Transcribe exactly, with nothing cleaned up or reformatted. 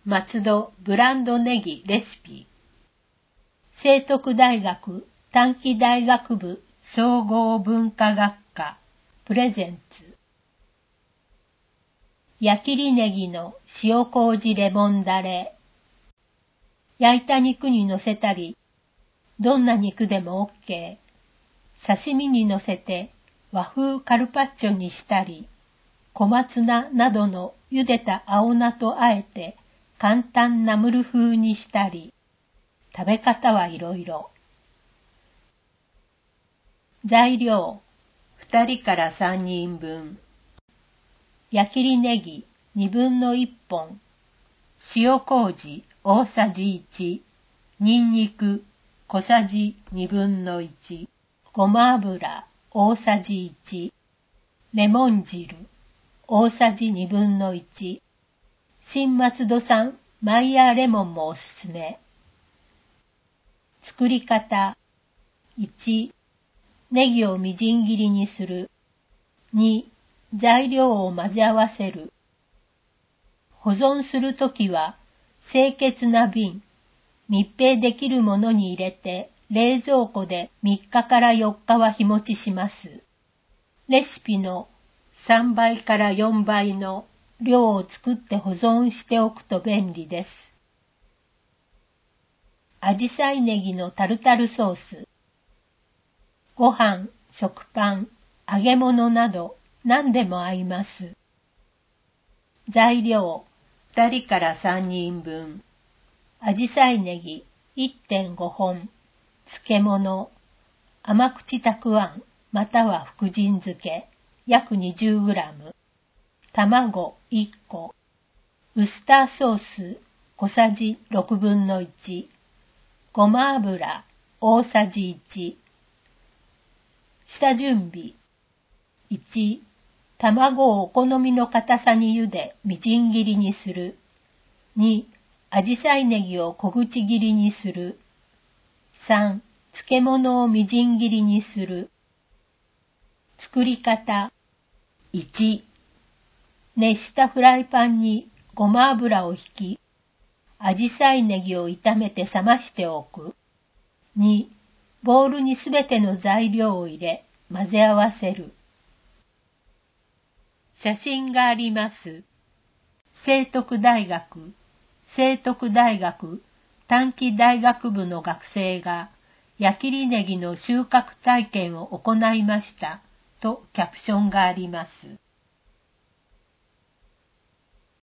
松戸ブランドネギレシピ。聖徳大学短期大学部総合文化学科プレゼンツ。矢切ネギの塩麹レモンダレ。焼いた肉に乗せたり、どんな肉でも OK。刺身に乗せて和風カルパッチョにしたり、小松菜などの茹でた青菜とあえて簡単ナムル風にしたり、食べ方はいろいろ。材料、ふたりからさんにんぶん。矢切ネギにぶんのいっぽん、塩麹大さじいち、ニンニク小さじにぶんのいち、ごま油大さじいち、レモン汁大さじにぶんのいち、新松戸産マイヤーレモンもおすすめ。作り方。いち、ネギをみじん切りにする。に、材料を混ぜ合わせる。保存するときは、清潔な瓶、密閉できるものに入れて、冷蔵庫でみっかからよっかは日持ちします。レシピのさんばいからよんばいの量を作って保存しておくと便利です。アジサイネギのタルタルソース。ご飯、食パン、揚げ物など何でも合います。材料、ふたりからさんにんぶん。アジサイネギ いってんごほん。漬物、甘口たくあんまたは福神漬け約 にじゅうグラム。卵いっこ。ウスターソース小さじろくぶんのいち。ごま油大さじいち。下準備。いち、卵をお好みの硬さに茹でみじん切りにする。に、アジサイネギを小口切りにする。さん、漬物をみじん切りにする。作り方。いち、熱したフライパンにごま油をひき、アジサイネギを炒めて冷ましておく。に、ボウルにすべての材料を入れ、混ぜ合わせる。写真があります。聖徳大学、聖徳大学短期大学部の学生が矢切ネギの収穫体験を行いましたとキャプションがあります。